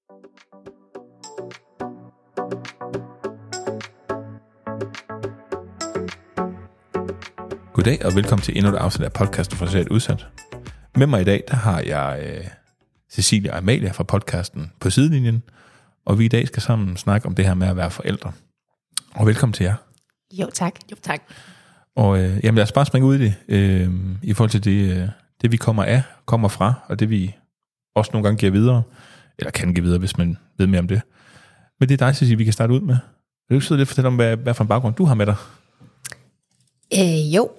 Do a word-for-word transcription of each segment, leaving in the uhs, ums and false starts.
Goddag og velkommen til endnu et afsnit af podcasten fra Socialt Udsat. Med mig i dag, der har jeg øh, Cecilia og Amalie fra podcasten På Sidelinjen, og vi i dag skal sammen snakke om det her med at være forældre. Og velkommen til jer. Jo tak. Jo tak. Og øh, jamen lad os bare springe ud i det, øh, i forhold til det, øh, det vi kommer af, kommer fra, og det vi også nogle gange giver videre, eller kan give videre, hvis man ved mere om det. Men det er dig, Cecilia, vi kan starte ud med. Vil du ikke sidde lidt fortælle om, hvad, hvad for en baggrund du har med dig? Øh, jo.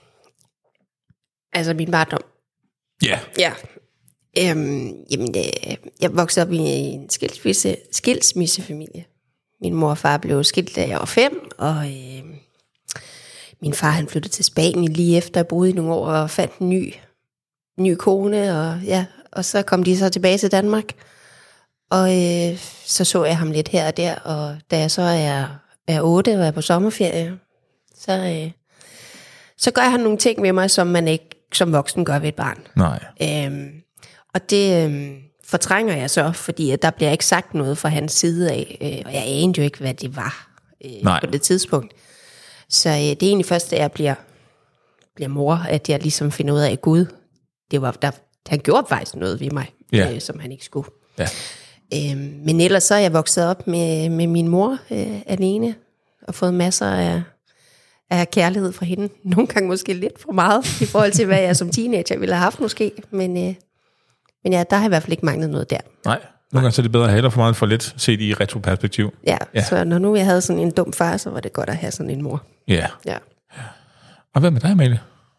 Altså min barndom. Ja. Yeah. Ja. Øhm, jamen, øh, jeg voksede op i en skilsmisse, skilsmissefamilie. Min mor og far blev skilt, da jeg var fem, og øh, min far han flyttede til Spanien lige efter jeg boede i nogle år og fandt en ny, ny kone, og ja, og så kom de så tilbage til Danmark. Og øh, så så jeg ham lidt her og der, og da jeg så er, er otte og er på sommerferie, så, øh, så gør han nogle ting med mig, som man ikke som voksen gør ved et barn. Nej. Øhm, og det øhm, fortrænger jeg så, fordi at der bliver ikke sagt noget fra hans side af, øh, og jeg anede jo ikke, hvad det var øh, på det tidspunkt. Så øh, det er egentlig først, da jeg bliver, bliver mor, at jeg ligesom finder ud af, at Gud, det var, der, han gjorde faktisk noget ved mig, ja. øh, som han ikke skulle. Ja. Øhm, men ellers så er jeg vokset op med, med min mor øh, alene, og fået masser af, af kærlighed fra hende. Nogle gange måske lidt for meget, i forhold til, hvad jeg som teenager ville have haft måske. Men, øh, men ja, der har i hvert fald ikke manglet noget der. Nej, nogle gange så er det bedre at have for meget for lidt, set i retroperspektiv. Ja, ja, så når nu jeg havde sådan en dum far, så var det godt at have sådan en mor. Ja. Ja. Og hvad med dig, Amalie?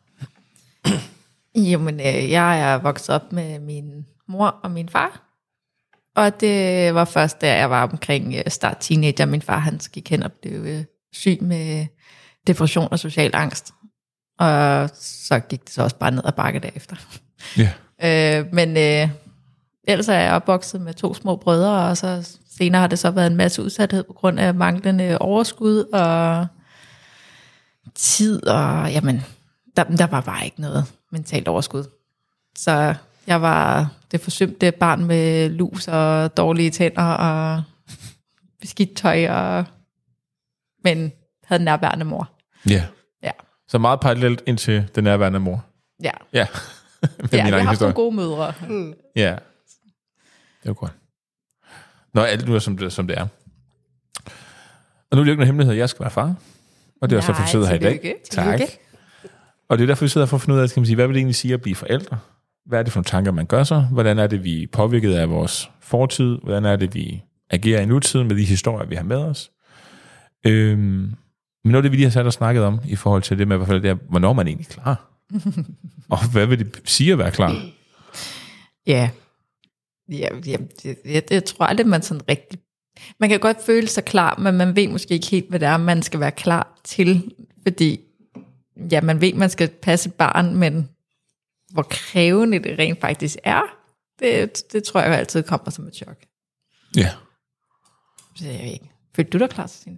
Jamen, øh, jeg er vokset op med min mor og min far. Og det var først, da jeg var omkring øh, start teenager. Min far, han gik hen og blev øh, syg med depression og social angst. Og så gik det så også bare ned ad bakke derefter. Ja. øh, men øh, ellers er jeg opvokset med to små brødre, og så senere har det så været en masse udsathed på grund af manglende overskud og tid. Og jamen, der, der var bare ikke noget mentalt overskud. Så jeg var det forsømte barn med lus og dårlige tænder og beskidt tøj, og, men havde en nærværende mor. Ja. Ja. Så meget parallelt ind til den nærværende mor. Ja. Ja. Ja, jeg har haft nogle gode mødre. Mm. Ja. Det er godt. Nå, alt nu er, som det, som det er. Og nu er det ikke nogen hemmelighed, at jeg skal være far. Og det er også derfor, vi sidder her i dag. Tak. Og det er derfor, vi sidder for at finde ud af, skal man sige, hvad vil det egentlig sige at blive forældre? Hvad er det for nogle tanker, man gør sig? Hvordan er det, vi er påvirket af vores fortid? Hvordan er det, vi agerer i nutiden med de historier, vi har med os? Øhm, men noget af det, vi lige har sat og snakket om, i forhold til det med, det er, hvornår er man egentlig klar? Og hvad vil det sige at være klar? Ja, ja, ja det, jeg, jeg tror aldrig, man sådan rigtig... Man kan godt føle sig klar, men man ved måske ikke helt, hvad det er, man skal være klar til. Fordi, ja, man ved, man skal passe et barn, men hvor krævende det rent faktisk er, det, det tror jeg altid kommer som et chok. Ja. Så jeg ved ikke. Følte du dig klar, Stine?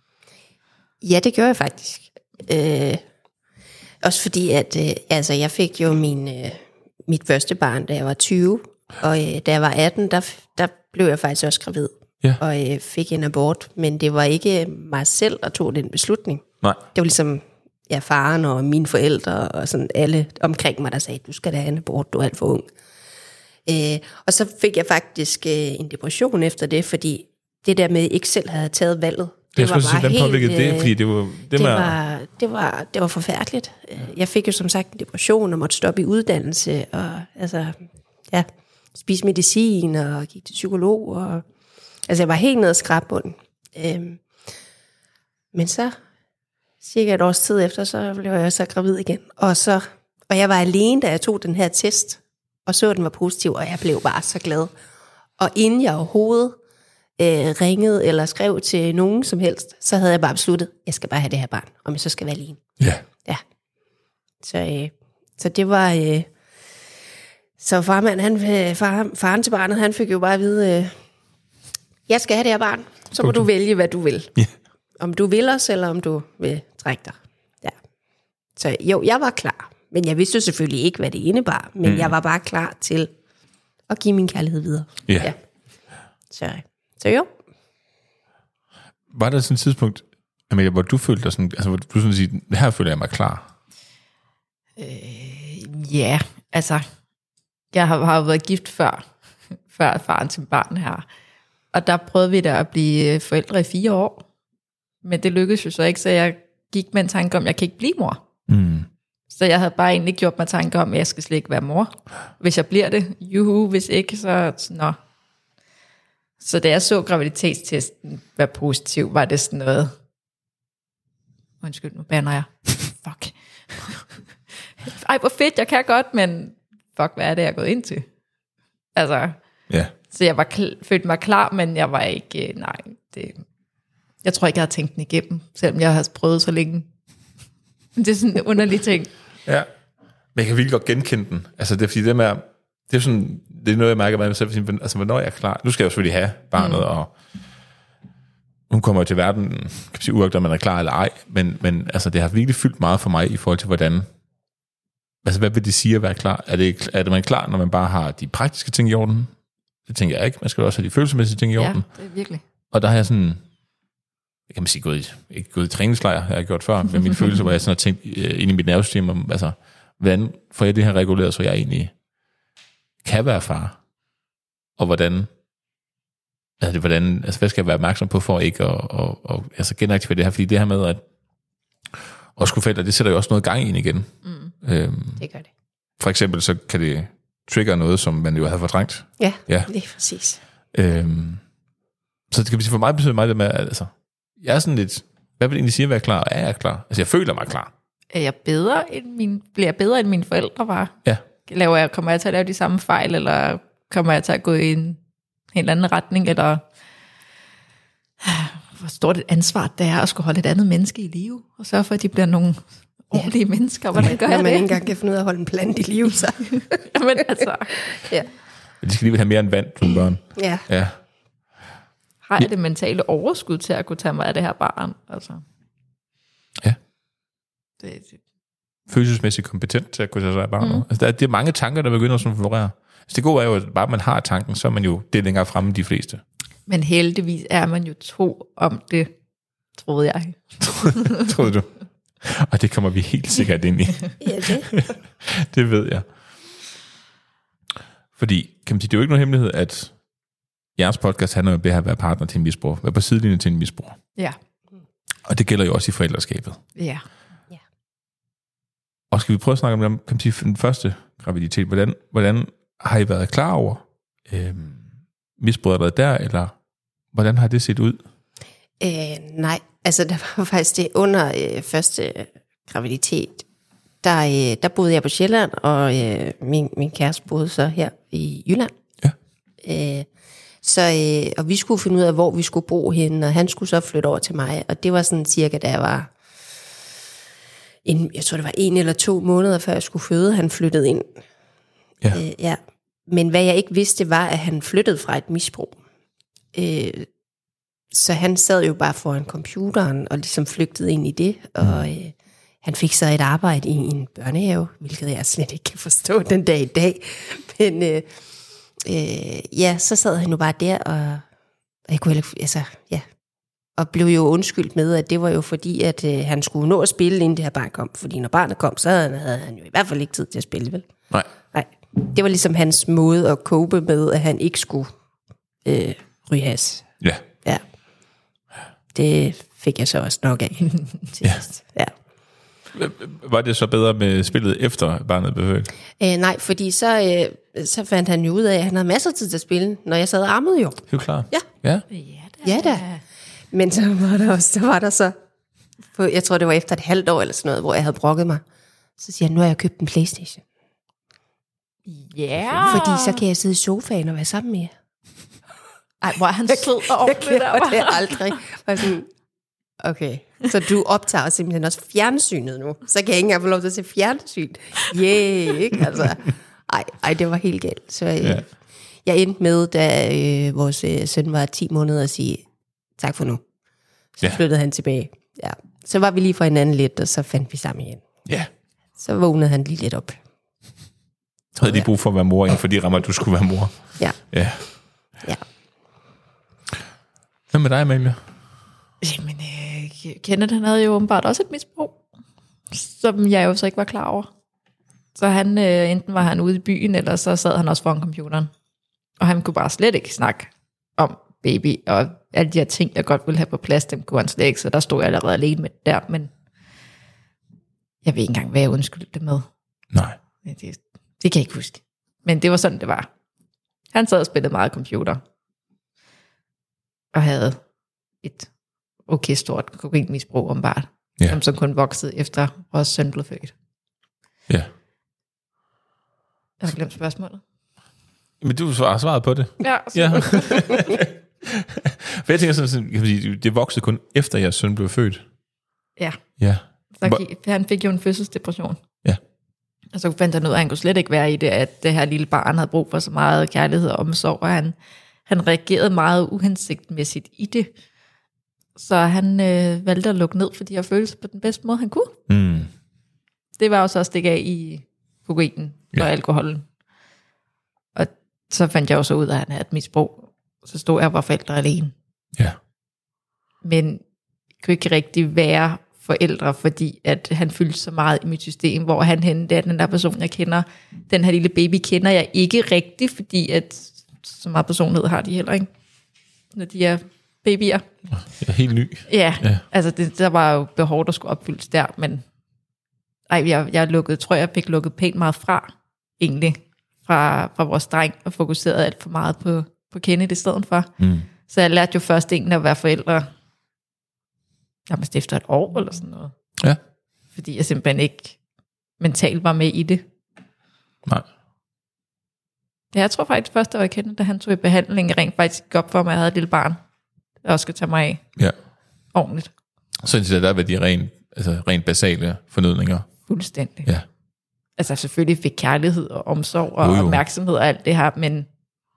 Ja, det gjorde jeg faktisk. Øh, også fordi, at øh, altså, jeg fik jo min, øh, mit første barn, da jeg var tyve, og øh, da jeg var atten, der, der blev jeg faktisk også gravid. Ja. Og øh, fik en abort, men det var ikke mig selv, der tog den beslutning. Nej. Det var ligesom ja, faren og mine forældre og sådan alle omkring mig, der sagde, du skal da have en abort, du er alt for ung. Øh, og så fik jeg faktisk øh, en depression efter det, fordi det der med, at ikke selv havde taget valget, det, det var bare helt... Påvirket øh, det, fordi det var... Det, det, var, var, det, var, det var forfærdeligt. Jeg fik jo som sagt en depression og måtte stoppe i uddannelse, og altså, ja, spise medicin og gik til psykolog, og altså jeg var helt nede af skrabbunden. Øhm, men så, cirka et års tid efter, så blev jeg så gravid igen. Og, så, og jeg var alene, da jeg tog den her test, og så den var positiv, og jeg blev bare så glad. Og inden jeg overhovedet øh, ringede eller skrev til nogen som helst, så havde jeg bare besluttet, jeg skal bare have det her barn, om jeg så skal være alene. Ja. Ja. Så, øh, så det var... Øh, så farmand, han, far, faren til barnet, han fik jo bare at vide, øh, jeg skal have det her barn, så må okay. du vælge, hvad du vil. Yeah. Om du vil os, eller om du vil trække dig. Ja. Så jo, jeg var klar. Men jeg vidste selvfølgelig ikke, hvad det indebar. Men mm. jeg var bare klar til at give min kærlighed videre. Yeah. Ja. Så, så jo. Var der sådan et tidspunkt, Amalie, hvor du følte dig sådan, altså hvor du sådan sige, her føler jeg mig klar? Øh, ja, altså, jeg har, har været gift før, før faren til barn her, og der prøvede vi da at blive forældre i fire år, men det lykkedes jo så ikke, så jeg gik med en tanke om, at jeg kan ikke blive mor. Mm. Så jeg havde bare egentlig gjort mig tanke om, at jeg skal slet ikke være mor. Hvis jeg bliver det, juhu, hvis ikke, så nå. Så da jeg så graviditetstesten være positiv, var det sådan noget, undskyld, nu bander jeg. Fuck. Ej, hvor fedt, jeg kan godt, men fuck, hvad er det, jeg er gået ind til? Altså, ja. Så jeg var kl- følte mig klar, men jeg var ikke, nej, det, jeg tror ikke, jeg har tænkt den igennem, selvom jeg har prøvet så længe. Det er sådan en underlig ting. Ja, men jeg kan virkelig godt genkende den. Altså, det er fordi, det med, det er sådan, det er noget, jeg mærker med mig selv, altså, hvornår jeg er klar. Nu skal jeg jo selvfølgelig have barnet, mm. og hun kommer jo til verden, kan man sige, uagtet om man er klar eller ej, men, men altså, det har virkelig fyldt meget for mig i forhold til, hvordan, altså, hvad vil det sige at være klar? Er det, er det man klar, når man bare har de praktiske ting i orden? Det tænker jeg ikke. Man skal også have de følelsesmæssige ting i orden. Ja, det er virkelig. Og der har jeg sådan, jeg kan man sige, gået i, ikke gået i træningslejr, jeg har gjort før, men mine følelser, hvor jeg sådan har tænkt øh, ind i mit nervesystem, om, altså, hvordan får jeg det her reguleret, så jeg egentlig kan være far? Og hvordan, altså, det, hvordan, altså hvad skal jeg være opmærksom på, for ikke at, at, at, at altså, genaktivere det her? Fordi det her med, at at skulle forældre, det sætter jo også noget gang ind igen. Mm. Øhm, det gør det. For eksempel, så kan det trigger noget, som man jo havde fortrængt. Ja, ja. Det er præcis. Øhm, så det kan sige, for mig betyder mig det med, at altså, jeg er sådan lidt, hvad vil det egentlig sige at være klar? Er jeg klar? Altså, jeg føler mig klar. Er jeg bedre end min, bliver jeg bedre end mine forældre var? Ja. Laver jeg, kommer jeg til at lave de samme fejl, eller kommer jeg til at gå i en helt anden retning, eller hvor stort et ansvar det er at skulle holde et andet menneske i live, og sørge for, at de bliver nogle ordentlige ja. mennesker. Hvordan gør Når jeg man det? ikke engang kan finde ud af at holde en plante i live, så. Jamen altså. Ja. De skal lige have mere end vand som børn. Ja. Ja. Har jeg det mentale overskud til at kunne tage mig af det her barn? Altså. Ja. Det, det. Følelsesmæssigt kompetent til at kunne tage sig af barnet. Mm. Altså, der er, det er mange tanker, der begynder at florere. Altså, det gode er jo, at bare man har tanken, så er man jo det længere fremme de fleste. Men heldigvis er man jo to om det, troede jeg. Troede du? Og det kommer vi helt sikkert ind i. Ja, det. Det ved jeg. Fordi, kan man sige, det er jo ikke nogen hemmelighed, at jeres podcast handler om det her at være partner til en misbruger. Være på sidelinjen til en misbruger. Ja. Og det gælder jo også i forældreskabet. Ja. Ja. Og skal vi prøve at snakke om kan man sige, den første graviditet. Hvordan, hvordan har I været klar over øhm, misbruget der, eller hvordan har det set ud? Øh, nej, altså der var faktisk det under øh, første graviditet, der, øh, der boede jeg på Sjælland, og øh, min, min kæreste boede så her i Jylland. Ja. Øh, så, øh, og vi skulle finde ud af, hvor vi skulle bo henne, og han skulle så flytte over til mig, og det var sådan cirka, da jeg var, en, jeg tror det var en eller to måneder, før jeg skulle føde, han flyttede ind. Ja. Øh, ja. Men hvad jeg ikke vidste, var, at han flyttede fra et misbrug. Øh, så han sad jo bare foran computeren, og ligesom flygtede ind i det, og øh, han fik så et arbejde i en børnehave, hvilket jeg slet ikke kan forstå den dag i dag. Men øh, øh, ja, så sad han jo bare der, og, og jeg kunne heller, altså, ja, og blev jo undskyldt med, at det var jo fordi, at øh, han skulle nå at spille, inden det her barn kom. Fordi når barnet kom, så havde han jo i hvert fald ikke tid til at spille, vel? Nej. Nej. Det var ligesom hans måde at cope med, at han ikke skulle øh, ryge has. Ja. Ja. Det fik jeg så også nok af til sidst. Ja. Var det så bedre med spillet efter barnet blev født? Øh, nej, fordi så, øh, så fandt han jo ud af, at han havde masser af tid til at spille, når jeg sad og ammede jo. Det er jo klart. Ja. Ja. Ja da. Men så var der også, så var der så, jeg tror det var efter et halvt år eller sådan noget, hvor jeg havde brokket mig. Så siger han, nu har jeg købt en PlayStation. Ja. Yeah. Fordi så kan jeg sidde i sofaen og være sammen med jer. Ej, hvor er han sød og ordentlig der. Jeg det aldrig. Og sådan, okay, så du optager simpelthen også fjernsynet nu. Så kan jeg ikke engang få lov til at se fjernsyn. Yeah, ikke? Altså, ej, ej, det var helt galt. Så øh, ja. Jeg endte med, da øh, vores øh, søn var ti måneder, at sige, tak for nu. Så ja. Flyttede han tilbage. Ja. Så var vi lige for hinanden lidt, og så fandt vi sammen igen. Ja. Så vågnede han lige lidt op. Havde de brug for at være mor, inden for de rammer, du skulle være mor? Ja. Ja. Ja. med dig, Amalie? Jamen, øh, Kenneth, han havde jo åbenbart også et misbrug, som jeg jo så ikke var klar over. Så han, øh, enten var han ude i byen, eller så sad han også foran computeren. Og han kunne bare slet ikke snakke om baby, og alle de her ting, jeg godt ville have på plads, dem kunne han slet ikke, så der stod jeg allerede alene med det der, men jeg ved ikke engang, hvad jeg undskyldte det med. Nej. Det, det kan jeg ikke huske. Men det var sådan, det var. Han sad og spillede meget computer, og havde et okay stort kokainmisbrug åbenbart, ja. som så kun voksede efter vores søn blev født. Ja. Jeg har glemt spørgsmålet. Men du har svaret på det. Ja. ja. For jeg tænker sådan, kan sige, det voksede kun efter jeres søn blev født. Ja. Ja. Så gik, han fik jo en fødselsdepression. Ja. Og så fandt han ud af, at han kunne slet ikke være i det, at det her lille barn havde brug for så meget kærlighed og omsorg, og han, han reagerede meget uhensigtsmæssigt i det. Så han øh, valgte at lukke ned for de her følelser på den bedste måde, han kunne. Mm. Det var jo så at stikke af i kokainen og ja. alkoholen. Og så fandt jeg jo så ud af, at han havde et misbrug. Så stod jeg og var forældre alene. Ja. Men jeg kunne ikke rigtig være forældre, fordi at han fyldte så meget i mit system, hvor han henne, det er den der person, jeg kender. Den her lille baby kender jeg ikke rigtigt, fordi at så meget personlighed har de heller ikke, når de er babyer. Jeg er helt ny. Ja, ja. Altså det, der var jo behov, der skulle opfyldes der, men ej, jeg, jeg lukkede, tror jeg fik lukket pænt meget fra, egentlig, fra, fra vores dreng, og fokuserede alt for meget på, på Kenneth i stedet for. Mm. Så jeg lærte jo først egentlig at være forældre, nærmest efter et år eller sådan noget. Ja. Fordi jeg simpelthen ikke mentalt var med i det. Nej. Ja, jeg tror faktisk først, da jeg kendte, da han tog i behandling, rent faktisk gik op for mig, at jeg havde et lille barn, der også skal tage mig af. Ja. Ordentligt. Så indtil der var de rent, altså rent basale fornødninger. Fuldstændig. Ja. Altså selvfølgelig fik kærlighed og omsorg og jo, jo. opmærksomhed og alt det her, men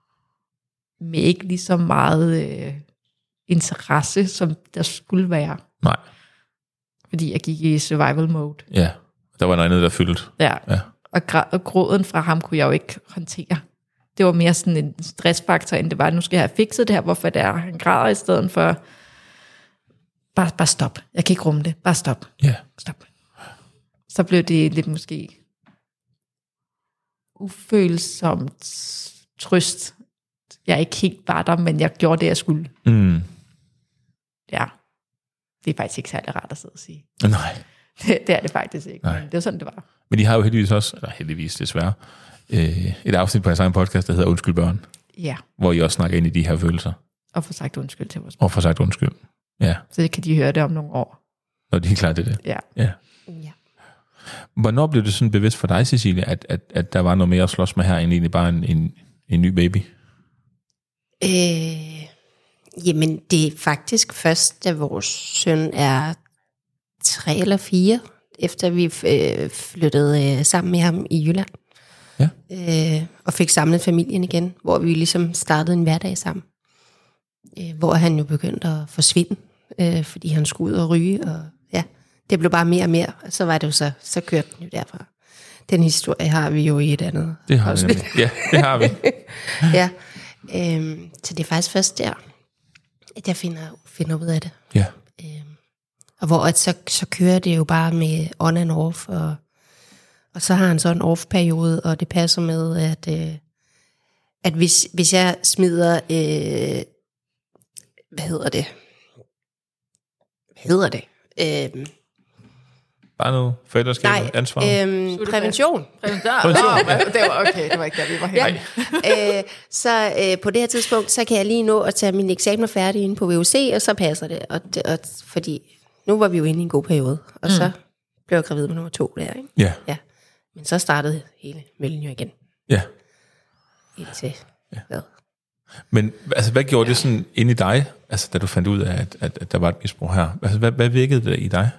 med ikke lige så meget øh, interesse, som der skulle være. Nej. Fordi jeg gik i survival mode. Ja, der var noget andet, der fyldte. Ja, ja. Og, gr- og gråden fra ham kunne jeg jo ikke håndtere. Det var mere sådan en stressfaktor, end det var, nu skal jeg have fikset det her, hvorfor det er, han græder i stedet for, bare, bare stop, jeg kan ikke rumme det, bare stop, ja. stop. Så blev det lidt måske ufølsomt trøst. Jeg ikke helt var der, men jeg gjorde det, jeg skulle. Mm. Ja, det er faktisk ikke særlig rart at sidde og sige. Nej. Det, det er det faktisk ikke, Nej. men det var sådan, det var. Men de har jo heldigvis også, eller heldigvis desværre, øh, et afsnit på jeres egen podcast, der hedder Undskyld Børn. Ja. Hvor I også snakker ind i de her følelser. Og får sagt undskyld til vores børn. Og får sagt undskyld, ja. Så kan de høre det om nogle år. Når de er klar til det. Ja. Ja. Ja. Hvornår blev det sådan bevidst for dig, Cecilie, at, at, at der var noget mere at slås med her, end egentlig bare en, en, en ny baby? Øh, jamen, det er faktisk først, da vores søn er tre eller fire, efter vi øh, flyttede øh, sammen med ham i Jylland. Ja. Øh, og fik samlet familien igen, hvor vi ligesom startede en hverdag sammen. Øh, hvor han jo begyndte at forsvinde, øh, fordi han skulle ud og ryge, og ja, det blev bare mere og mere, og så var det jo så, så kørte den jo derfra. Den historie har vi jo i et andet. Det har vi. Ja, det har vi. Ja, øh, så det er faktisk først der, at jeg finder, finder ud af det. Ja. Øh, og hvor at så, så kører det jo bare med on and off, og, og så har han så en off-periode, og det passer med, at, øh, at hvis, hvis jeg smider, øh, hvad hedder det? Hvad hedder det? Øh, Bare noget forældreskab, nej, ansvar? Øhm, prævention. Prævention. Ja, det var okay, det var ikke der, vi var her. Ja. øh, så øh, på det her tidspunkt, så kan jeg lige nå at tage mine eksamener færdige inde på V U C, og så passer det. Og det og, fordi nu var vi jo inde i en god periode, og mm. så blev jeg gravid med nummer to der, ikke? Ja. Ja. Men så startede hele møllen jo igen. Ja. Indtil ja. hvad? Men altså, hvad gjorde det sådan inde i dig, altså, da du fandt ud af, at, at, at der var et misbrug her? Altså, hvad, hvad virkede det i dig?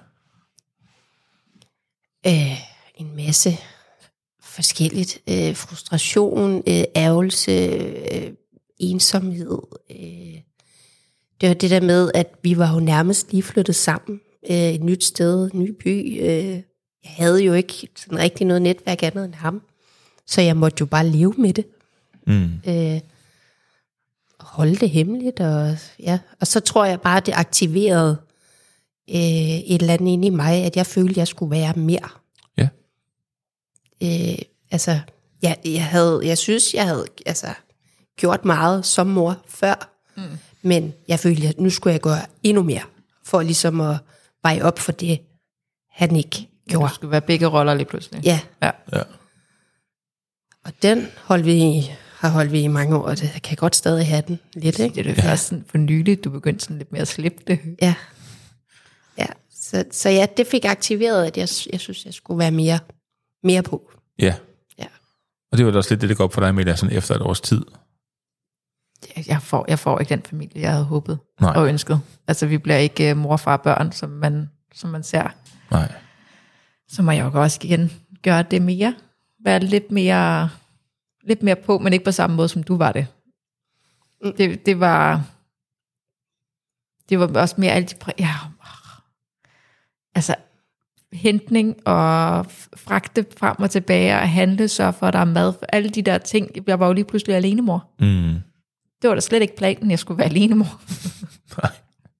Øh, en masse forskelligt. Øh, frustration, øh, ærgelse, øh, ensomhed. Øh. Det var det der med, at vi var jo nærmest lige flyttet sammen. Øh, et nyt sted, en ny by. Øh. Jeg havde jo ikke sådan rigtig noget netværk andet end ham. Så jeg måtte jo bare leve med det. Mm. Øh. holde det hemmeligt. Og, ja. og så tror jeg bare, det aktiverede øh, et eller andet inde i mig, at jeg følte, at jeg skulle være mere. Ja. Øh, altså, jeg, jeg, havde, jeg synes, jeg havde altså, gjort meget som mor før, mm. men jeg følte, at nu skulle jeg gøre endnu mere, for ligesom at veje op for det, han ikke gjorde. Det skulle være begge roller lige pludselig. Ja. ja. ja. Og den holdt vi i, har holdt vi i mange år, og det kan jeg godt stadig have den lidt, ikke? Det er det ja. først sådan for nyligt, du begyndte sådan lidt mere at slippe det. Ja. Ja, så, så ja, det fik aktiveret, at jeg, jeg synes, jeg skulle være mere, mere på. Ja. Ja. Og det var da også lidt det, det går op for dig, Amelia, sådan efter et års tid. Jeg får, jeg får ikke den familie, jeg havde håbet Nej. og ønsket. Altså, vi bliver ikke mor, far, børn, som man, som man ser. Nej. Så må jeg jo også igen gøre det mere. Være lidt mere, lidt mere på, men ikke på samme måde, som du var det. Mm. Det, det var... Det var også mere alle de... Ja, altså, hentning og fragte frem og tilbage og handle, sørge for, at der er mad. Alle de der ting. Jeg var jo lige pludselig alenemor. Mm. Det var da slet ikke planen, jeg skulle være alenemor. Nej.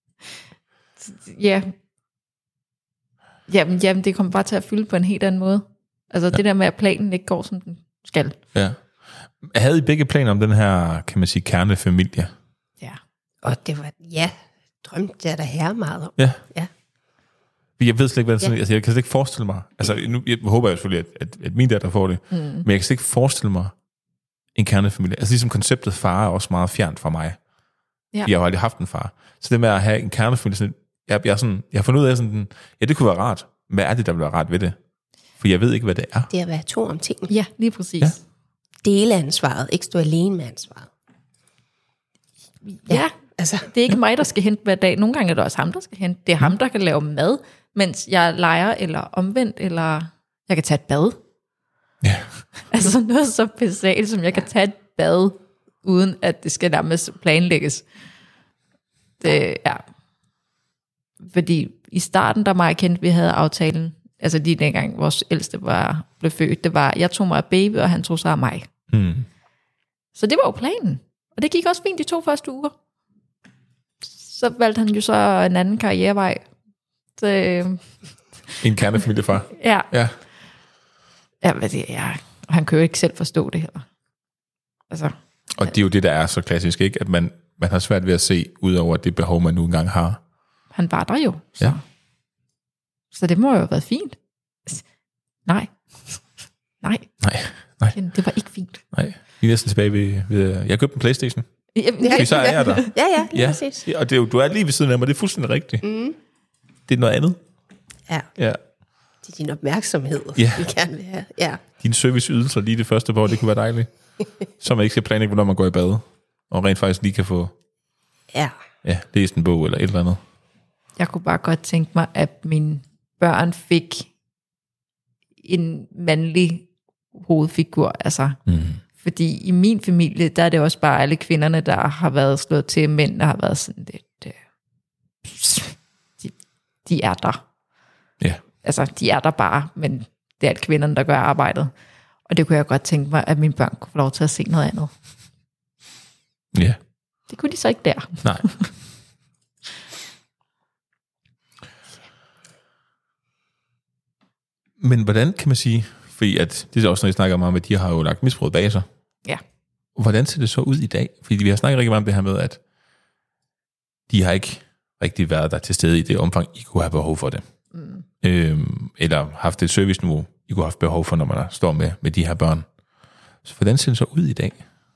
Ja. Jamen, jamen, det kommer bare til at fylde på en helt anden måde. Altså ja. Det der med, at planen ikke går, som den skal. Ja. Havde I begge planer om den her, kan man sige, kernefamilie? Ja. Og det var, ja, drømte jeg da her meget om. Ja. Ja. Jeg ved slet ikke, hvad det er. Ja. Altså, jeg kan slet ikke forestille mig, altså nu jeg håber jeg selvfølgelig, at, at, at min datter får det, mm. men jeg kan slet ikke forestille mig en kernefamilie. Altså ligesom konceptet far er også meget fjernt fra mig. Ja. Jeg har aldrig haft en far. Så det med at have en kernefamilie, sådan, jeg, jeg, sådan, jeg har fundet ud af, sådan, ja, det kunne være rart. Hvad er det, der vil være rart ved det? For jeg ved ikke, hvad det er. Det er at være to om tingene. Ja, lige præcis. Ja. Dele ansvaret, ikke stå alene med ansvaret. Ja, ja, altså. Det er ikke mig, der skal hente hver dag. Nogle gange er det også ham, der skal hente. Det er ham, der kan lave mad, mens jeg leger, eller omvendt, eller jeg kan tage et bad. Ja. Altså noget så basalt, som jeg kan tage et bad, uden at det skal nærmest planlægges. Det, ja. Fordi i starten, der mig kendt, vi havde aftalen, altså lige dengang vores ældste var, blev født, det var, jeg tog mig af baby, og han tog sig af mig. Mm. Så det var jo planen. Og det gik også fint de to første uger. Så valgte han jo så en anden karrierevej. Så, en kernefamiliefar. Ja. Ja. Ja, hvad det er. Og han kan jo ikke selv forstå det heller. Altså. Og det er jo det, der er så klassisk, ikke? At man, man har svært ved at se, ud over det behov, man nu engang har. Han var der jo. Så, ja. så det må jo have været fint. Nej. Nej. Nej. Nej. Det var ikke fint. Nej. Vi er næsten tilbage ved... ved jeg købte en PlayStation. Jamen, ja, så er jeg der. Ja, ja, ja. præcis. Ja, og det er jo, du er lige ved siden af mig, det er fuldstændig rigtigt. Mm. Det er noget andet. Ja. Ja. Det er din opmærksomhed, ja. vi gerne vil have. Ja. Dine serviceydelser lige det første år, det kunne være dejligt. Så man ikke skal planlægge, hvornår man går i bad. Og rent faktisk lige kan få ja. Ja, læst en bog eller et eller andet. Jeg kunne bare godt tænke mig, at mine børn fik en mandlig hovedfigur. Altså, mm. Fordi i min familie, der er det også bare alle kvinderne, der har været slået til, mænd, der har været sådan lidt... Øh, de, de er der. Ja. Altså, de er der bare, men det er alle kvinderne, der gør arbejdet. Og det kunne jeg godt tænke mig, at mine børn kunne få lov til at se noget andet. Ja. Det kunne de så ikke der. Nej. Men hvordan kan man sige, fordi at, det er også, når I snakker meget om, at de har jo lagt misbruget bag sig. Ja. Hvordan ser det så ud i dag? Fordi vi har snakket rigtig meget om det her med, at de har ikke rigtig været der til stede i det omfang, I kunne have behov for det. Mm. Øhm, eller haft et serviceniveau, I kunne have haft behov for, når man står med, med de her børn. Så hvordan ser det så ud i dag?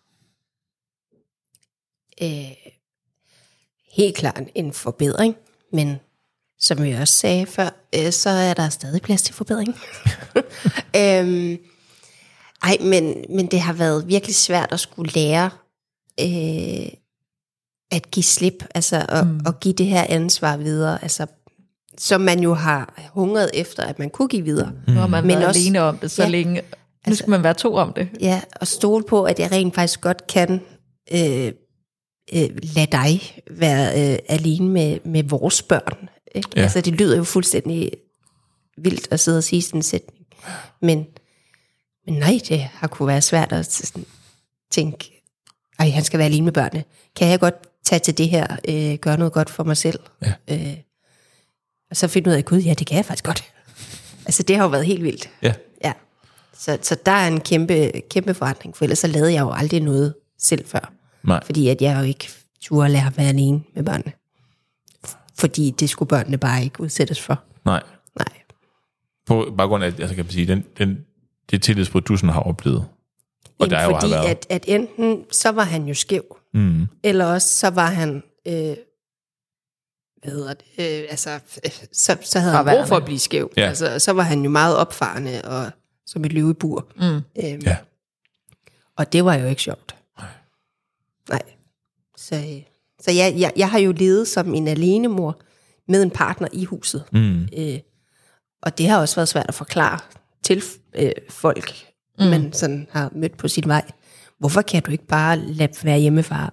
Øh, helt klart en forbedring, men som vi også sagde før, øh, så er der stadig plads til forbedring. øhm, ej, men, men det har været virkelig svært at skulle lære øh, at give slip, altså at, mm. at give det her ansvar videre, altså som man jo har hungret efter, at man kunne give videre. Mm. Nu har man men været også, alene om det så ja, længe. Nu altså, skal man være to om det. Ja, og stole på, at jeg rent faktisk godt kan øh, øh, lade dig være øh, alene med, med vores børn. Ikke? Ja. Altså det lyder jo fuldstændig vildt at sidde og sige sådan en sætning. Men, men nej, det har kunne være svært at sådan, tænke, ej, han skal være alene med børnene. Kan jeg godt tage til det her, øh, gøre noget godt for mig selv? Ja. Øh, og så finder ud af, gud, ja, det kan jeg faktisk godt. Altså, det har jo været helt vildt. Ja. Ja. Så, så der er en kæmpe, kæmpe forandring, for ellers så lavede jeg jo aldrig noget selv før. Nej. Fordi at jeg jo ikke turde lære at være alene med børnene. Fordi det skulle børnene bare ikke udsættes for. Nej. Nej. På baggrund af, altså kan man sige, den, den, det tillidsbrud, du sådan har oplevet. Og Jamen, der jo fordi har været... at, at enten så var han jo skæv, mm. eller også så var han, øh, hvad hedder det, øh, altså, øh, så, så havde han brug for at blive skæv. Ja. Altså, så var han jo meget opfarende, og som et løve i bur. Mm. Øhm, Ja. Og det var jo ikke sjovt. Nej. Nej. Så, øh, så jeg, jeg, jeg har jo levet som en alenemor med en partner i huset. Mm. Øh, og det har også været svært at forklare til øh, folk, mm. man sådan har mødt på sin vej. Hvorfor kan du ikke bare lade være hjemmefar?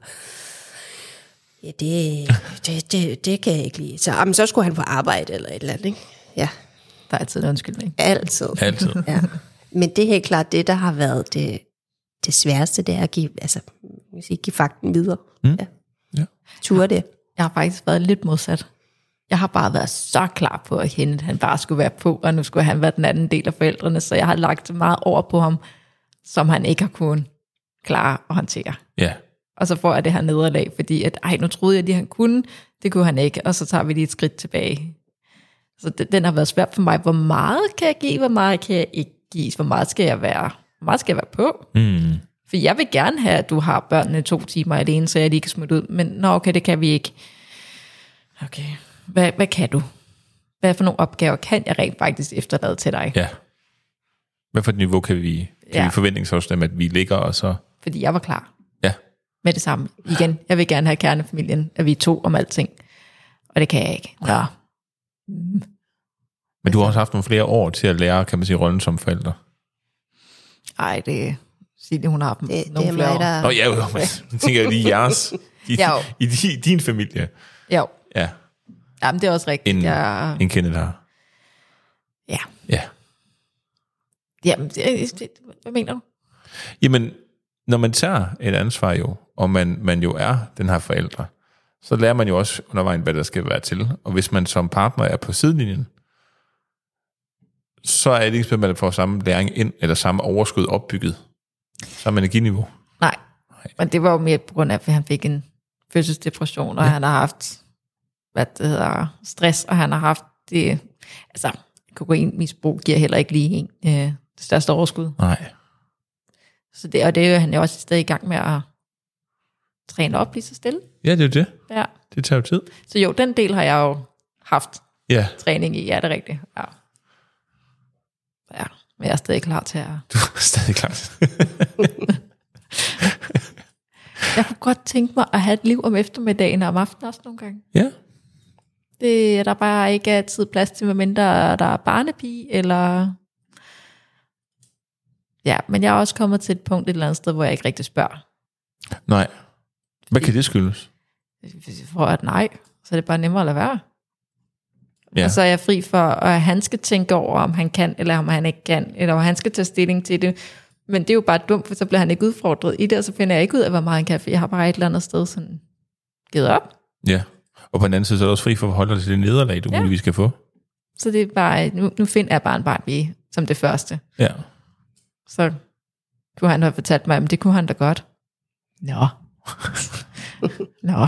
Ja, det, det, det, det kan jeg ikke lide. Så, jamen, så skulle han på arbejde eller et eller andet, ikke? Ja. Der er altid en undskyldning. Altid. Altid. Ja. Men det er helt klart det, der har været det, det sværeste, det er at give, altså, jeg vil sige, give fakten videre. Mm. Ja. Ja. Ture det. Jeg har faktisk været lidt modsat. Jeg har bare været så klar på, at hende, han bare skulle være på, og nu skulle han være den anden del af forældrene, så jeg har lagt så meget over på ham, som han ikke har kunnet klare og håndtere. Ja. Og så får jeg det her nederlag, fordi at, ej, nu troede jeg, at han kunne, det kunne han ikke, og så tager vi lige et skridt tilbage. Så det, den har været svært for mig. Hvor meget kan jeg give, hvor meget kan jeg ikke give, hvor meget skal jeg være, hvor meget skal jeg være på? Mm. For jeg vil gerne have, at du har børnene to timer alene, så jeg lige kan smutte ud, men nå okay, det kan vi ikke. Okay, hvad, hvad kan du? Hvad for nogle opgaver kan jeg rent faktisk efterlade til dig? Ja. Hvad for et niveau kan vi, kan Ja. vi forventningsafstemme, at vi ligger, og så... Fordi jeg var klar Ja. med det samme. Igen, jeg vil gerne have kernefamilien, at vi er to om alting. Og det kan jeg ikke. Nå. Men du har også haft nogle flere år til at lære, kan man sige, rollen som forælder. Ej, det Silje, hun har haft Det, nogle det er flere mig, år. der... Nå ja, jo, men jeg tænker jo lige jeres, i, Ja, jo. i, i din familie. Jo, Ja, jamen det er også rigtigt. en, Jeg, en Kenneth har. ja, Ja. jamen, det, det, hvad mener du? Jamen, når man tager et ansvar jo, og man, man jo er den her forældre, så lærer man jo også undervejen, hvad der skal være til. Og hvis man som partner er på sidelinjen, så er det ikke sådan, at man får samme læring ind, eller samme overskud opbygget. Samme energiniveau. Nej, men det var jo mere på grund af, at han fik en fødselsdepression, og ja. han har haft, hvad det hedder, stress, og han har haft det, altså, kokainmisbrug giver heller ikke lige en, øh, det største overskud. Nej. Så det, og det er han jo også stadig i gang med at træne op lige så stille. Ja, det er jo det. Ja. Det tager jo tid. Så jo, den del har jeg jo haft Ja. træning i, ja, det er rigtigt. Ja. Ja, men jeg er stadig klar til at... Du er stadig klar. Jeg kunne godt tænke mig at have et liv om eftermiddagen og om aftenen også nogle gange. Ja. Det er der bare ikke altid plads til, medmindre der er barnepige, eller... Ja, men jeg er også kommet til et punkt et eller andet sted, hvor jeg ikke rigtig spørger. Nej. Hvad kan det skyldes? Hvis jeg får et nej, så er det bare nemmere at lade være. Ja. Og så er jeg fri for, at han skal tænke over, om han kan, eller om han ikke kan, eller om han skal tage stilling til det. Men det er jo bare dumt, for så bliver han ikke udfordret i det, og så finder jeg ikke ud af, hvor meget han kan, for jeg har bare et eller andet sted sådan givet op. Ja. Og på den anden side, så er du også fri for at forholde dig til det nederlag, du Ja. muligvis skal få. Så det er bare, nu, nu finder jeg bare en Barbie som det første. Ja. Så kunne han have fortalt mig, men det kunne han da godt. Nå. Nå.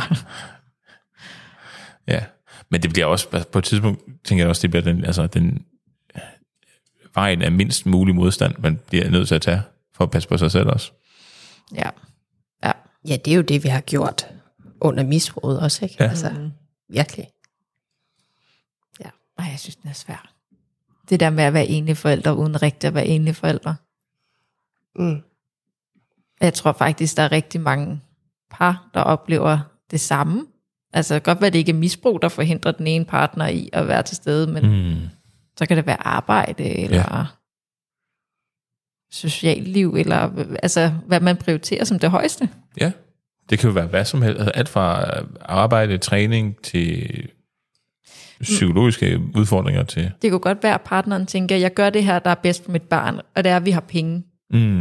Ja. Men det bliver også, på et tidspunkt, tænker jeg også, det bliver den, altså den vejen af mindst mulig modstand, man bliver nødt til at tage, for at passe på sig selv også. Ja. Ja. Ja, det er jo det, vi har gjort under misbruget også, ikke? Ja. Altså, virkelig. Ja. Ej, jeg synes, den er svær. Det der med at være enlig forældre, uden rigtigt at være enlig forældre. Mm. Jeg tror faktisk, der er rigtig mange par, der oplever det samme. Altså det kan godt være, det ikke er misbrug, der forhindrer den ene partner i at være til stede, men mm. så kan det være arbejde, eller ja. socialliv, eller altså hvad man prioriterer som det højeste. Ja, det kan jo være hvad som helst. Altså, alt fra arbejde, træning til psykologiske mm. udfordringer til... Det kunne godt være, at partneren tænker, jeg gør det her, der er bedst for mit barn, og det er, at vi har penge. Mm.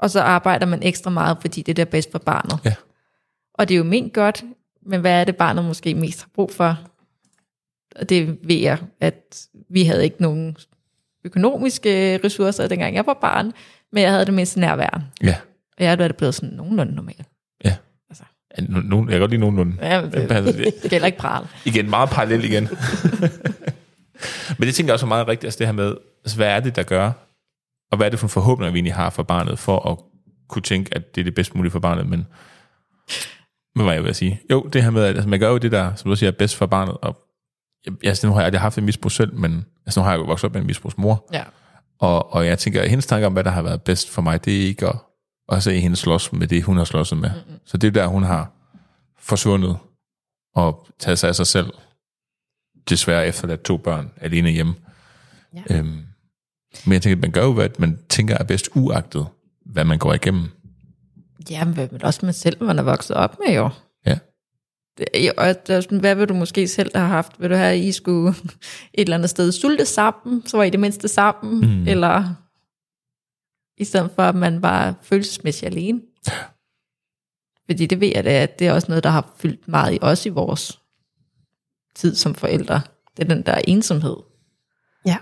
og så arbejder man ekstra meget, fordi det er bedst for barnet. Ja. Og det er jo ment godt, men hvad er det, barnet måske mest har brug for? Og det ved jeg, at vi havde ikke nogen økonomiske ressourcer, dengang jeg var barn, men jeg havde det mindste nærvær. Ja. Og jeg er det blevet sådan nogenlunde normalt. Ja. Altså. Ja, nogen, jeg kan godt lide nogenlunde. Ja, men det, det, det gælder ikke pral. Igen, meget parallelt igen. Men det tænker jeg også meget rigtigt, altså det her med, altså, hvad er det, der gør, og hvad er det for en forhåbning, vi egentlig har for barnet, for at kunne tænke, at det er det bedst mulige for barnet, men hvad var jeg ved at sige? Jo, det her med, at altså, man gør jo det der, som du siger, er bedst for barnet, og jeg, altså, nu har jeg aldrig haft en misbrug selv, men altså, nu har jeg jo vokset op med en misbrugsmor, ja. og, og jeg tænker, at hendes tanker om, hvad der har været bedst for mig, det er ikke at, at se hende slås med det, hun har slåsset med. Mm-hmm. Så det er der, hun har forsvundet og taget sig af sig selv, desværre efterladt to børn alene hjemme. Ja. Øhm, men jeg tænker, at man gør jo, hvad man tænker er bedst uagtet, hvad man går igennem. Ja, men også man selv, man er vokset op med jo. Ja. Det, og hvad vil du måske selv have haft? Vil du have, at I skulle et eller andet sted sulte sammen, så var I det mindste sammen, mm. eller i stedet for, at man bare følelsesmæssigt alene? Ja. Fordi det ved jeg, at det er også noget, der har fyldt meget i os i vores tid som forældre. Det er den der ensomhed. Ja.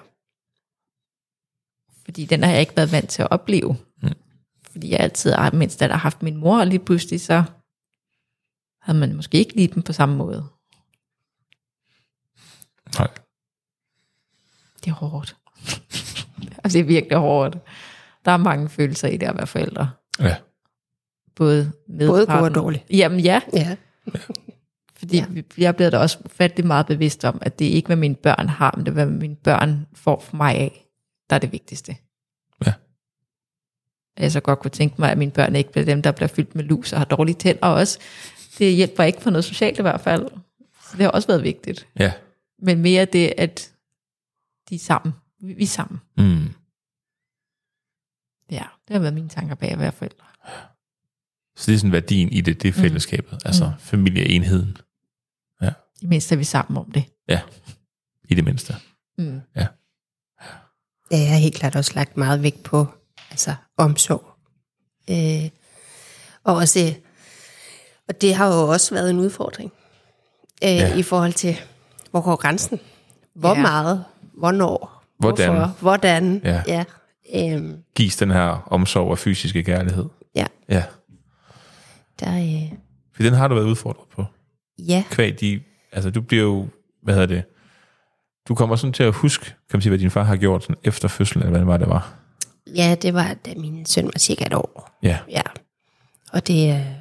Fordi den har jeg ikke været vant til at opleve. Mm. Fordi jeg altid, mens der har haft min mor, og lige pludselig så havde man måske ikke lige dem på samme måde. Nej. Det er hårdt. Altså det er virkelig hårdt. Der er mange følelser i det at være forældre. Ja. Både med Både god og dårlig. Jamen ja. Ja. Fordi ja. jeg er blevet da også fattelig meget bevidst om, at det ikke hvad mine børn har, men det er hvad mine børn får for mig af, der er det vigtigste. Ja. Jeg så godt kunne tænke mig, at mine børn ikke bliver dem, der bliver fyldt med lus og har dårlige tænder også. Det hjælper ikke for noget socialt i hvert fald. Så det har også været vigtigt. Ja. Men mere det, at de er sammen. Vi, vi er sammen. Mm. Ja, det har været mine tanker bag at være forældre. Så det er sådan værdien i det, det er fællesskabet. Mm. Altså mm. familieenheden. Ja. I mindste er vi sammen om det. Ja, i det mindste. Mm. Ja. Ja, jeg har helt klart også lagt meget vægt på altså omsorg. Øh, og også, og det har jo også været en udfordring øh, ja. i forhold til, hvor går grænsen? Hvor ja. meget? Hvornår? Hvordan? Hvorfor? Hvordan? Ja. Ja. Øh, Gives den her omsorg og fysiske kærlighed? Ja. Ja. Der, øh... For den har du været udfordret på. Ja. Kvæg de, altså du bliver jo, hvad hedder det, du kommer sådan til at huske, kan man sige, hvad din far har gjort sådan efter fødslen, eller hvad det var, det var? Ja, det var, da min søn var cirka et år. Ja. Ja. Og det, øh...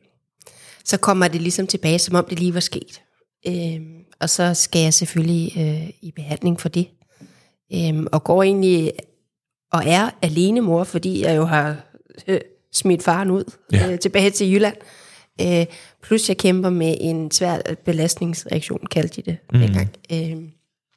så kommer det ligesom tilbage, som om det lige var sket. Øh, og så skal jeg selvfølgelig øh, i behandling for det. Øh, og går egentlig, og er alene mor, fordi jeg jo har øh, smidt faren ud ja. øh, tilbage til Jylland. Øh, plus jeg kæmper med en svær belastningsreaktion, kaldte de det mm. dengang. Øh,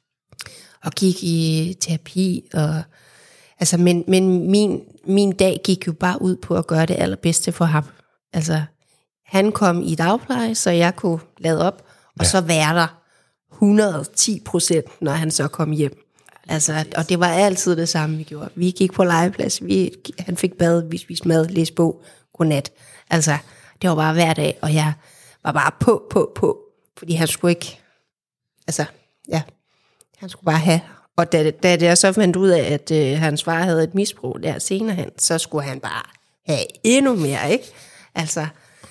og gik i terapi. Og, altså, men men min, min dag gik jo bare ud på at gøre det allerbedste for ham. Altså, han kom i dagpleje, så jeg kunne lade op, og ja. så være der hundrede og ti procent, når han så kom hjem. Altså, og det var altid det samme, vi gjorde. Vi gik på legeplads, vi, han fik bad, vi spiste mad, læste bog, godnat. Altså, det var bare hver dag, og jeg var bare på, på, på. Fordi han skulle ikke, altså, ja, han skulle bare have. Og da, da det så fandt ud af, at øh, hans far havde et misbrug der senere hen, så skulle han bare have endnu mere, ikke? Altså,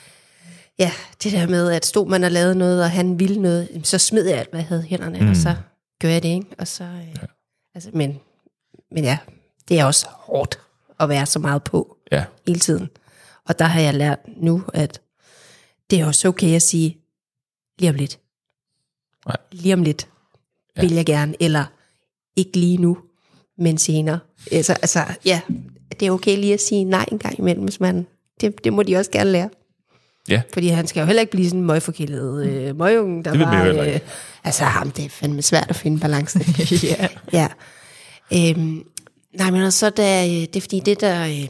ja, det der med, at stod man og lavede noget, og han ville noget, så smed jeg alt, hvad jeg havde i hænderne, mm. og så gør jeg det, ikke? Og så, øh, ja. altså, men, men ja, det er også hårdt at være så meget på ja. hele tiden. Og der har jeg lært nu, at det er også okay at sige, lige om lidt. Nej. Lige om lidt ja. vil jeg gerne, eller ikke lige nu, men senere. Altså, altså, ja, det er okay lige at sige nej en gang imellem, hvis man, det, det må de også gerne lære. Ja. Fordi han skal jo heller ikke blive sådan en møgforkælet øh, møgung, der var, øh, altså ham, det er fandme svært at finde balance. ja. ja. Øhm, nej, men så der, det er fordi det der, øh,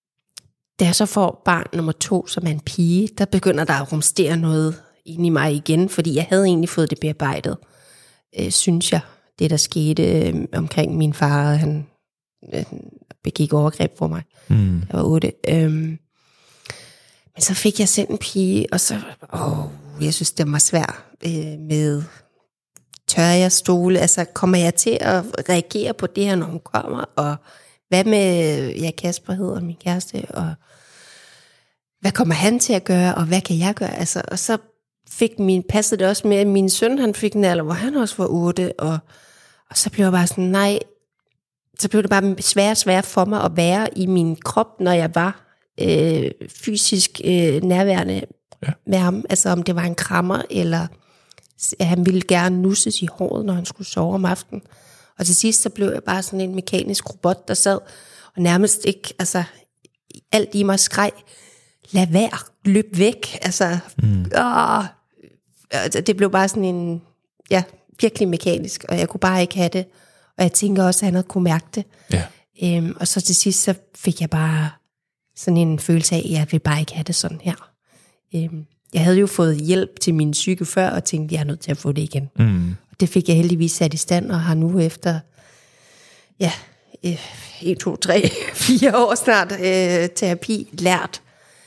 da jeg så får barn nummer to, som er en pige, der begynder der at rumstere noget ind i mig igen, fordi jeg havde egentlig fået det bearbejdet, øh, synes jeg, det der skete øh, omkring min far, han øh, begik overgreb for mig. Mm. Jeg var otte. Øhm, men så fik jeg sendt en pige, og så, åh, jeg synes, det var svært øh, med, tør jeg stole, altså kommer jeg til at reagere på det her, når hun kommer, og hvad med, ja, Kasper hedder min kæreste, og hvad kommer han til at gøre, og hvad kan jeg gøre, altså, og så fik min, passede det også med, at min søn, han fik en alder, hvor han også var otte, og, og så blev jeg bare sådan, nej, så blev det bare sværere og sværere for mig at være i min krop, når jeg var øh, fysisk øh, nærværende ja. med ham. Altså om det var en krammer, eller at han ville gerne nusses i håret, når han skulle sove om aftenen. Og til sidst så blev jeg bare sådan en mekanisk robot, der sad og nærmest ikke, altså alt i mig skreg, lad være, løb væk. Altså, mm. åh, det blev bare sådan en, ja, virkelig mekanisk, og jeg kunne bare ikke have det. Og jeg tænker også, at han havde kunne mærke det. Ja. Øhm, og så til sidst, så fik jeg bare sådan en følelse af, at jeg vil bare ikke have det sådan her. Øhm, jeg havde jo fået hjælp til min psyke før, og tænkte, at jeg er nødt til at få det igen. Mm. Og det fik jeg heldigvis sat i stand, og har nu efter, ja, en, to, tre, fire år snart øh, terapi, lært,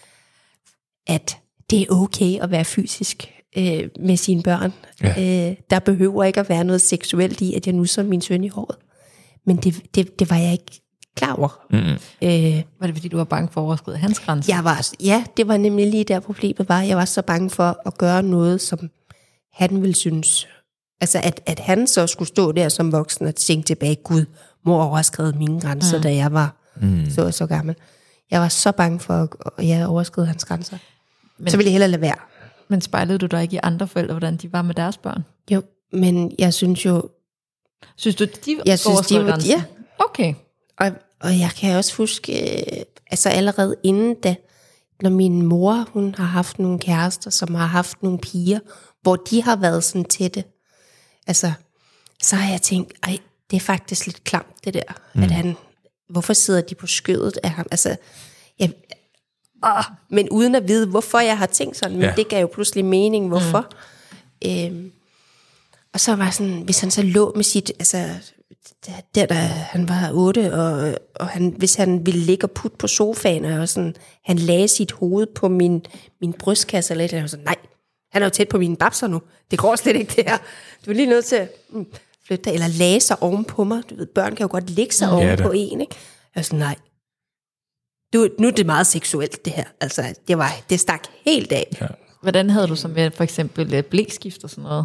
at det er okay at være fysisk øh, med sine børn. Ja. Øh, der behøver ikke at være noget seksuelt i, at jeg nusser min søn i håret. Men det, det, det var jeg ikke klar over. Mm-hmm. Øh, var det fordi, du var bange for at overskride hans grænser? Jeg var, ja, det var nemlig lige der problemet var. Jeg var så bange for at gøre noget, som han ville synes. Altså, at, at han så skulle stå der som voksen og tænke tilbage, Gud, mor overskredet mine grænser, mm. da jeg var mm. så så gammel. Jeg var så bange for, at jeg overskrede hans grænser. Men, så ville jeg hellere lade være. Men spejlede du dig ikke i andre forældre, hvordan de var med deres børn? Jo, men jeg synes jo... Synes du, de jeg synes, de var, ja. Okay. Og, og jeg kan også huske, øh, altså allerede inden da, når min mor, hun har haft nogle kærester, som har haft nogle piger, hvor de har været sådan tætte. Altså, så har jeg tænkt, ej, det er faktisk lidt klamt det der, mm. at han, hvorfor sidder de på skødet af ham? Altså, jeg, åh, men uden at vide, hvorfor jeg har tænkt sådan, men ja. det gav jo pludselig mening, hvorfor. Mm. Øhm, og så var sådan, hvis han så lå med sit, altså, der da han var otte, og, og han, hvis han ville ligge og putte på sofaen, og sådan, han lagde sit hoved på min, min brystkasse, eller et eller andet, og sådan, nej, han er jo tæt på mine babser nu, det går slet ikke det her. Du er lige nødt til at mm, flytte dig, eller lage sig oven på mig. Du ved, børn kan jo godt lægge sig oven ja, på en, ikke? Jeg er sådan, nej, du, nu er det meget seksuelt det her, altså, det, var, det stak helt af. Ja. Hvordan havde du så med for eksempel blæskift og sådan noget?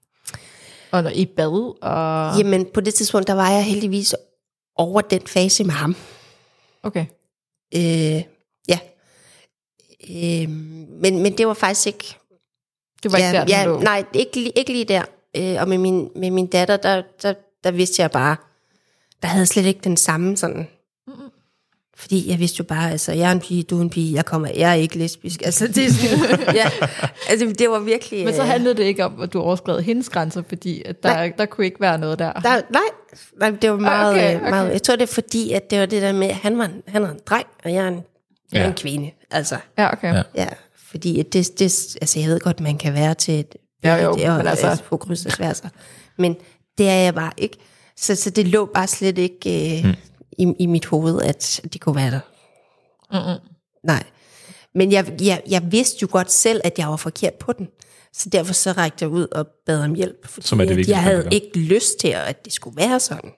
Og i bad? Og... Jamen, på det tidspunkt, der var jeg heldigvis over den fase med ham. Okay. Øh, ja. Øh, men, men det var faktisk ikke... Det var ja, ikke der, ja, lå. Nej, ikke, ikke lige der. Øh, og med min, med min datter, der, der, der vidste jeg bare, der havde slet ikke den samme sådan... Mm-mm. Fordi jeg vidste jo bare, altså, jeg er en pige, du er en pige, jeg kommer, jeg er ikke lesbisk. Altså, det, er sådan, ja, altså, det var virkelig... Men så handlede det ikke om, at du overskred hendes grænser, fordi at der, der kunne ikke være noget der. der nej, nej, det var meget, okay, okay. meget... Jeg tror, det er fordi, at det var det der med, at han var, han var en dreng, og jeg er en, ja. en kvinde. Altså, ja, okay. Ja, ja fordi det, det, altså, jeg ved godt, man kan være til et... Ja, jo, det er, men altså... altså på kryds og tværs. Men det er jeg bare ikke. Så, så det lå bare slet ikke... Øh, mm. I, i mit hoved, at det kunne være der. Mm-mm. Nej. Men jeg, jeg, jeg vidste jo godt selv, at jeg var forkert på den. Så derfor så rækte jeg ud og bad om hjælp. Fordi Som er det vigtigste, jeg havde ikke lyst til, at det skulle være sådan.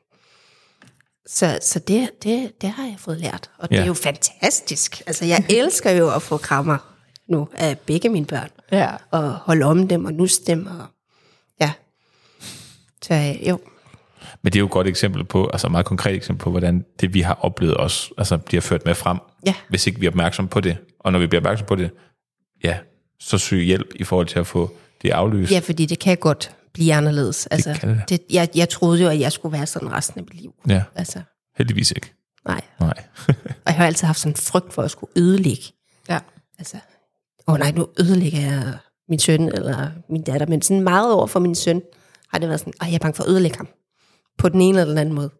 Så, så det, det, det har jeg fået lært. Og ja. det er jo fantastisk. Altså, jeg elsker jo at få krammer nu af begge mine børn. Ja. Og holde om dem og nusse dem. Og, ja. Så jo. Men det er jo et godt eksempel på, altså et meget konkret eksempel på, hvordan det vi har oplevet os, altså bliver ført med frem, ja. hvis ikke vi er opmærksom på det. Og når vi bliver opmærksom på det, ja, så søg hjælp i forhold til at få det aflyst. Ja, fordi det kan godt blive anderledes. Altså, det kan det. Det, jeg, jeg troede jo, at jeg skulle være sådan resten af mit liv. Ja, altså. heldigvis ikke. Nej. Nej. Og jeg har altid haft sådan en frygt for at skulle ødelægge. Ja. Altså, åh nej, nu ødelægger jeg min søn eller min datter, men sådan meget over for min søn har det været sådan, at jeg er bange for at ødelægge ham. På den ene eller den anden måde.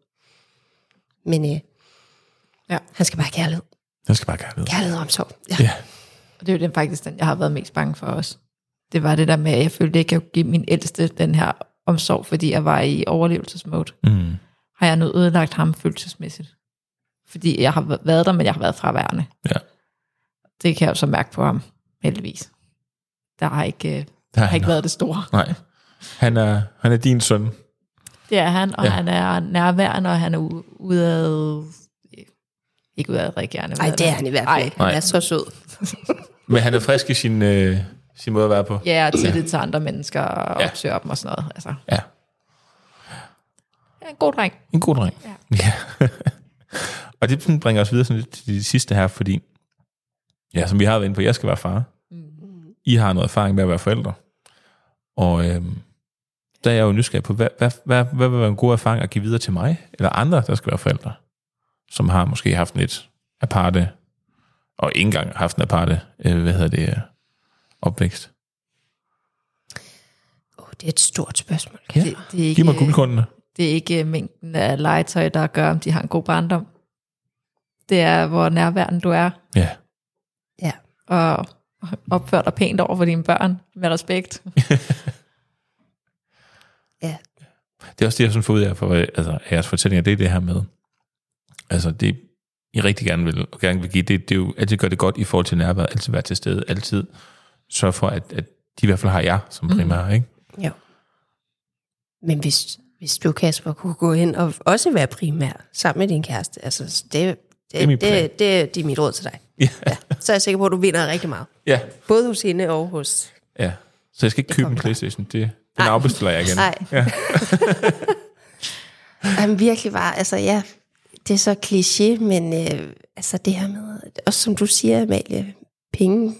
Men øh, ja. han skal bare have kærlighed. Han skal bare have kærlighed. Kærlighed og omsorg. Ja. ja. Og det er jo den, faktisk den, jeg har været mest bange for også. Det var det der med, at jeg følte ikke, at jeg kunne give min ældste den her omsorg, fordi jeg var i overlevelsesmode. Mm. Har jeg nu ødelagt ham følelsesmæssigt. Fordi jeg har været der, men jeg har været fraværende. Ja. Det kan jeg jo så mærke på ham, heldigvis. Der har ikke, der der har ikke været det store. Nej. Han er, han er din søn. Det er han, og ja. han er nærværende, og han er u- udad... Ikke udadreagerende. Nej, det er han i hvert fald ikke. Han er så sød. Men han er frisk i sin, øh, sin måde at være på. Ja, tillid til andre mennesker, og ja. opsøger dem og sådan noget. Altså. Ja. Ja, en god dreng. En god dreng. Ja. ja. Og det bringer os videre sådan lidt til det sidste her, fordi, ja, som vi har været inde på, jeg skal være far. Mm. I har noget erfaring med at være forældre. Og øhm, der er jeg jo nysgerrig på, hvad, hvad, hvad, hvad vil være en god erfaring at give videre til mig, eller andre, der skal være forældre, som har måske haft en lidt aparte, og ikke engang haft en aparte, øh, hvad hedder det, opvækst. Oh, det er et stort spørgsmål. Ja. Det, det er ikke, Giv mig guldkornene. Det er ikke mængden af legetøj, der gør, om de har en god barndom. Det er, hvor nærværende du er. Ja. Ja. Og opfør dig pænt over for dine børn, med respekt. Ja. Det er også det, jeg sådan får ud af, for, altså, af jeres fortællinger, det er det her med, altså det, I rigtig gerne vil, og gerne vil give, det, det er jo altid gør det godt i forhold til nærvær, altid være til stede, altid sørge for, at, at de i hvert fald har jer som primær, mm. ikke? Jo. Men hvis, hvis du, Kasper, kunne gå ind og også være primær sammen med din kæreste, altså det, det, det, det, det, det, det er mit råd til dig. Ja. Ja. Så er jeg sikker på, at du vinder rigtig meget. Ja. Både hos hende og hos... Ja, så jeg skal ikke købe en PlayStation, det, den Nej. afbestiller jeg igen. Nej. Ja. Jamen virkelig var, altså ja, det er så kliché, men øh, altså det her med, også som du siger, Amalie, penge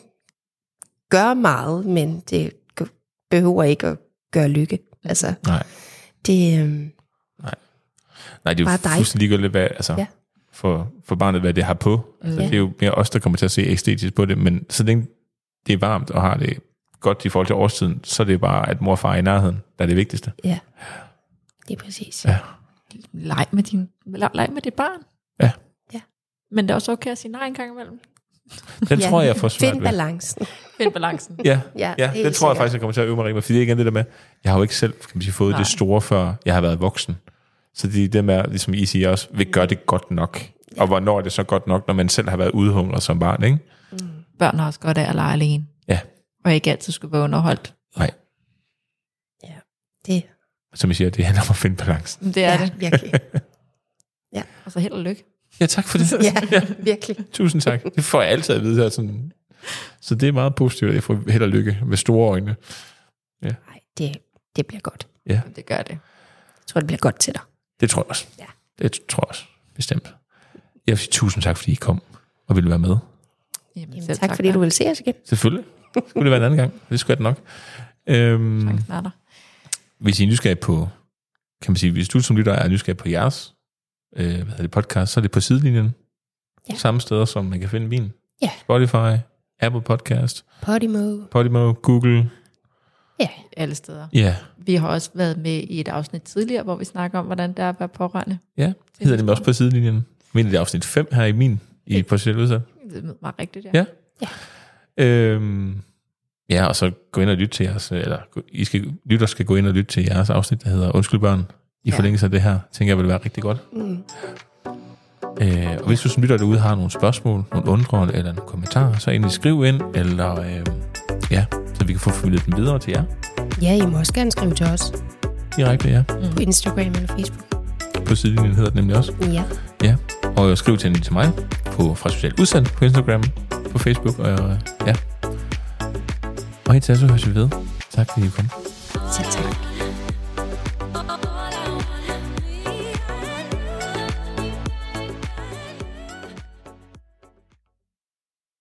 gør meget, men det behøver ikke at gøre lykke. Altså, Nej. Det, øh, Nej. Nej, det er jo fuldstændig ligegyldigt, hvad, altså, ja. for, for barnet, hvad det har på. Altså, ja. Det er jo mere os, der kommer til at se æstetisk på det, men så længe det er varmt og har det godt i forhold til årstiden, så er det bare, at mor og far er i nærheden, der er det vigtigste. Ja, det er præcis. Ja. Leg med, din, leg med dit barn. Ja. Ja. Men det er også okay at sige nej en gang imellem. Den ja. tror jeg får svært Find balancen. Find balancen. Ja, ja, ja den tror sikkert. Jeg faktisk, jeg kommer til at øve mig rigtig med, fordi det er igen det der med, jeg har jo ikke selv kan man sige, fået nej. det store, før jeg har været voksen. Så det er det med, ligesom I siger også, vi gør det godt nok. Ja. Og hvornår er det så godt nok, når man selv har været udhungret som barn, ikke? Mm. Børn har også godt af at lege alene. Ja. Og ikke altid skulle være underholdt. Nej. Ja, det... Som I siger, det handler om at finde balancen. Det er ja, det. Virkelig. Ja. Og så held og lykke. Ja, tak for det. ja, ja, virkelig. Tusind tak. Det får jeg altid at vide her. Sådan. Så det er meget positivt, at jeg får held og lykke med store øjne. Ja. Nej, det, det bliver godt. Ja. Det gør det. Jeg tror, det bliver godt til dig. Det tror jeg også. Ja. Det tror jeg også. Bestemt. Jeg vil sige tusind tak, fordi I kom og ville være med. Jamen, Jamen, tak, tak, fordi du ville se os igen. Selvfølgelig. Skulle det være en anden gang. Det skulle det nok. Øhm, hvis I er nysgerrige på, kan man sige, hvis du som lytter er nysgerrig på jeres øh, hvad hedder det, podcast, så er det på sidelinjen. Ja. Samme steder, som man kan finde min. Ja. Spotify, Apple Podcast, Podimo, Podimo, Google. Ja, alle steder. Ja. Vi har også været med i et afsnit tidligere, hvor vi snakker om, hvordan det er at være pårørende. Ja, det hedder det også på sidelinjen. Men det er afsnit fem her i min, i potentielt udsat. Det er meget rigtigt, ja. Ja. Ja. Øhm, ja, og så gå ind og lytte til jeres, eller I skal, lytter skal gå ind og lytte til jeres afsnit, der hedder Undskyld børn. I ja. forlængelse af det her, tænker jeg vil være rigtig godt. Mm. Øh, og hvis du som lytter derude har nogle spørgsmål, nogle undren eller nogle kommentarer, så endelig skriv ind, eller øh, ja, så vi kan få formidlet dem videre til jer. Ja, I må også gerne skrive til os. Direkte, ja. Mm. På Instagram eller Facebook. På sidelinjen hedder det nemlig også. Ja. Ja, og skriv til, til mig på fra Socialt Udsat på Instagram, på Facebook, og ja. Og indtil så høres vi ved. Tak fordi I kom. Selv tak.